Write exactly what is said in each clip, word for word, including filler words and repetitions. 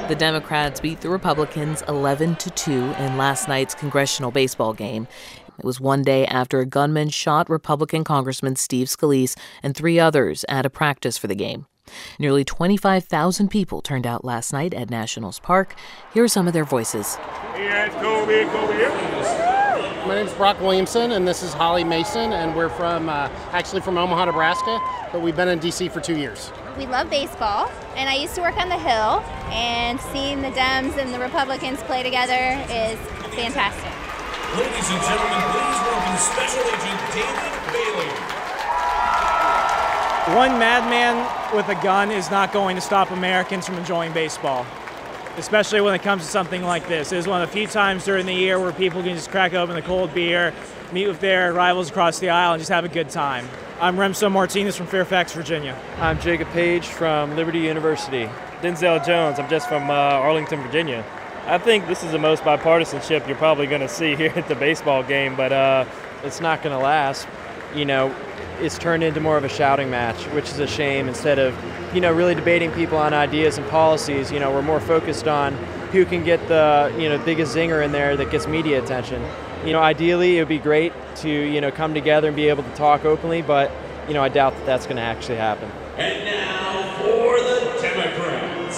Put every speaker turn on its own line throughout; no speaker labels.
The Democrats beat the Republicans eleven to two in last night's congressional baseball game. It was one day after a gunman shot Republican Congressman Steve Scalise and three others at a practice for the game. Nearly twenty-five thousand people turned out last night at Nationals Park. Here are some of their voices.
Hey, Kobe, Kobe.
My name is Brock Williamson, and this is Holly Mason, and we're from uh, actually from Omaha, Nebraska, but we've been in D C for two years.
We love baseball, and I used to work on the Hill, and seeing the Dems and the Republicans play together is fantastic.
Ladies and gentlemen, please welcome Special Agent David Bailey.
One madman with a gun is not going to stop Americans from enjoying baseball, especially when it comes to something like this. It is one of the few times during the year where people can just crack open a cold beer, meet with their rivals across the aisle, and just have a good time. I'm Remso Martinez from Fairfax, Virginia.
I'm Jacob Page from Liberty University. Denzel Jones, I'm just from uh, Arlington, Virginia. I think this is the most bipartisanship you're probably going to see here at the baseball game, but uh, it's not going to last. You know, it's turned into more of a shouting match, which is a shame. Instead of, you know, really debating people on ideas and policies, you know, we're more focused on who can get the, you know, biggest zinger in there that gets media attention. You know, ideally, it would be great to, you know, come together and be able to talk openly, but, you know, I doubt that that's going to actually happen.
And now for the Democrats.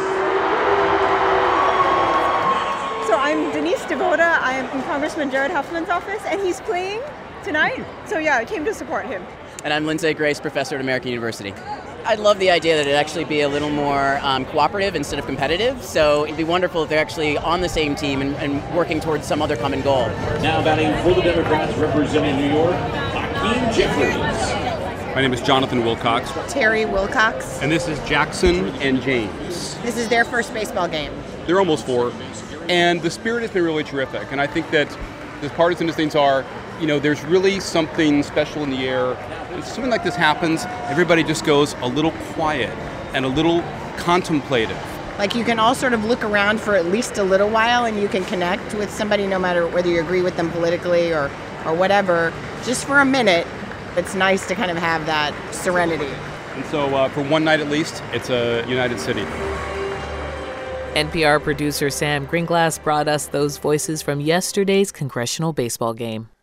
So I'm Denise DeVota. I am in Congressman Jared Huffman's office, and he's playing tonight. So yeah, I came to support him.
And I'm Lindsay Grace, professor at American University. I'd love the idea that it'd actually be a little more um, cooperative instead of competitive. So it'd be wonderful if they're actually on the same team and, and working towards some other common goal.
Now batting for the Democrats representing New York, Hakeem Jeffries.
My name is Jonathan Wilcox.
Terry Wilcox.
And this is Jackson and James.
This is their first baseball game.
They're almost four. And the spirit has been really terrific. And I think that as partisan as things are, you know, there's really something special in the air. When something like this happens, everybody just goes a little quiet and a little contemplative.
Like you can all sort of look around for at least a little while and you can connect with somebody no matter whether you agree with them politically or, or whatever. Just for a minute, it's nice to kind of have that serenity.
And so uh, for one night at least, it's a united city.
N P R producer Sam Greenglass brought us those voices from yesterday's congressional baseball game.